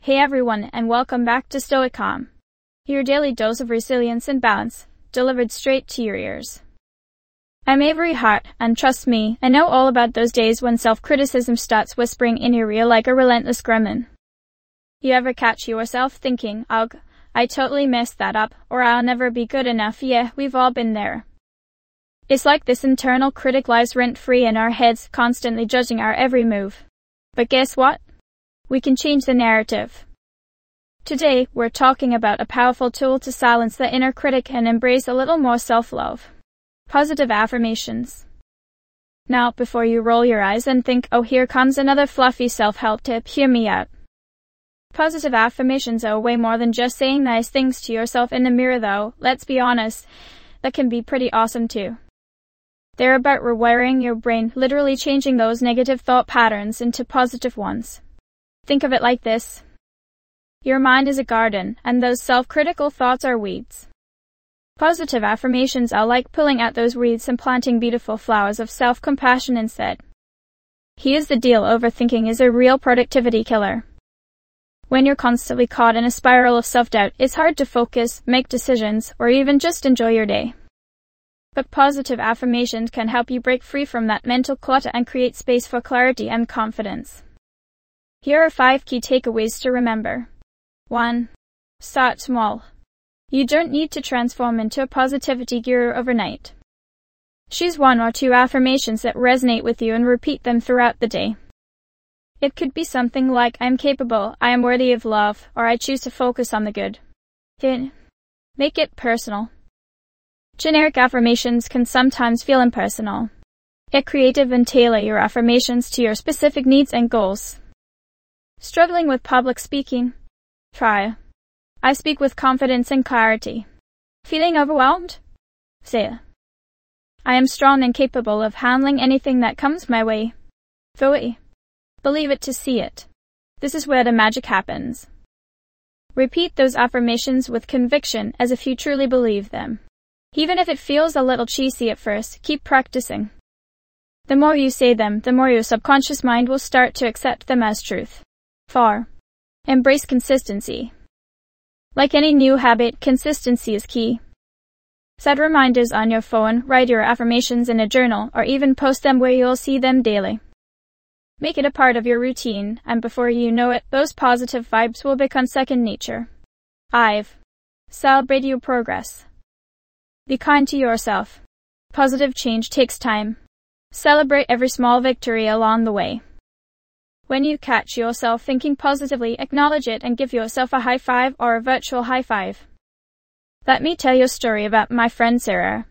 Hey everyone, and welcome back to Stoicom, your daily dose of resilience and balance, delivered straight to your ears. I'm Avery Hart, and trust me, I know all about those days when self-criticism starts whispering in your ear like a relentless gremlin. You ever catch yourself thinking, ugh, I totally messed that up, or I'll never be good enough? Yeah, we've all been there. It's like this internal critic lies rent-free in our heads, constantly judging our every move. But guess what? We can change the narrative. Today, we're talking about a powerful tool to silence the inner critic and embrace a little more self-love. Positive affirmations. Now, before you roll your eyes and think, oh, here comes another fluffy self-help tip, hear me out. Positive affirmations are way more than just saying nice things to yourself in the mirror though. Let's be honest, that can be pretty awesome too. They're about rewiring your brain, literally changing those negative thought patterns into positive ones. Think of it like this. Your mind is a garden, and those self-critical thoughts are weeds. Positive affirmations are like pulling out those weeds and planting beautiful flowers of self-compassion instead. Here's the deal, overthinking is a real productivity killer. When you're constantly caught in a spiral of self-doubt, it's hard to focus, make decisions, or even just enjoy your day. But positive affirmations can help you break free from that mental clutter and create space for clarity and confidence. Here are 5 key takeaways to remember. 1. Start small. You don't need to transform into a positivity guru overnight. Choose 1 or 2 affirmations that resonate with you and repeat them throughout the day. It could be something like, I am capable, I am worthy of love, or I choose to focus on the good. 2. Make it personal. Generic affirmations can sometimes feel impersonal. Get creative and tailor your affirmations to your specific needs and goals. Struggling with public speaking? Try. I speak with confidence and clarity. Feeling overwhelmed? Say. I am strong and capable of handling anything that comes my way. Though. Believe it to see it. This is where the magic happens. Repeat those affirmations with conviction as if you truly believe them. Even if it feels a little cheesy at first, keep practicing. The more you say them, the more your subconscious mind will start to accept them as truth. 4. Embrace consistency. Like any new habit, consistency is key. Set reminders on your phone, write your affirmations in a journal, or even post them where you'll see them daily. Make it a part of your routine, and before you know it, those positive vibes will become second nature. 5. Celebrate your progress. Be kind to yourself. Positive change takes time. Celebrate every small victory along the way. When you catch yourself thinking positively, acknowledge it and give yourself a high five or a virtual high five. Let me tell you a story about my friend Sarah.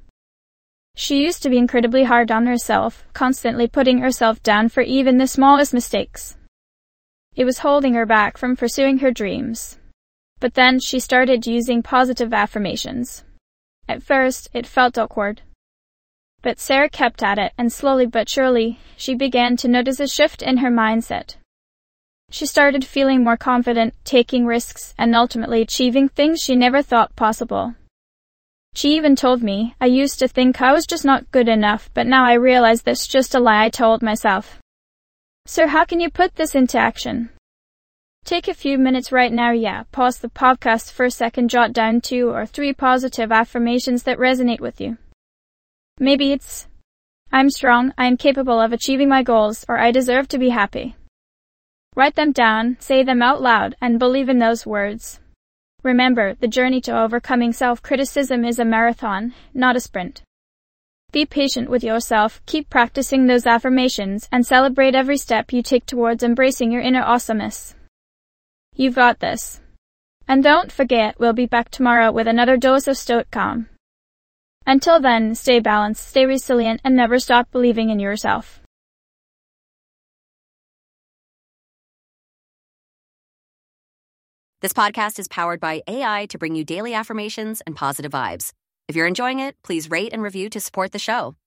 She used to be incredibly hard on herself, constantly putting herself down for even the smallest mistakes. It was holding her back from pursuing her dreams. But then she started using positive affirmations. At first, it felt awkward. But Sarah kept at it, and slowly but surely, she began to notice a shift in her mindset. She started feeling more confident, taking risks, and ultimately achieving things she never thought possible. She even told me, I used to think I was just not good enough, but now I realize that's just a lie I told myself. So how can you put this into action? Take a few minutes right now, pause the podcast for a second, jot down 2 or 3 positive affirmations that resonate with you. Maybe it's, I'm strong, I am capable of achieving my goals, or I deserve to be happy. Write them down, say them out loud, and believe in those words. Remember, the journey to overcoming self-criticism is a marathon, not a sprint. Be patient with yourself, keep practicing those affirmations, and celebrate every step you take towards embracing your inner awesomeness. You've got this. And don't forget, we'll be back tomorrow with another dose of Stoic Calm. Until then, stay balanced, stay resilient, and never stop believing in yourself. This podcast is powered by AI to bring you daily affirmations and positive vibes. If you're enjoying it, please rate and review to support the show.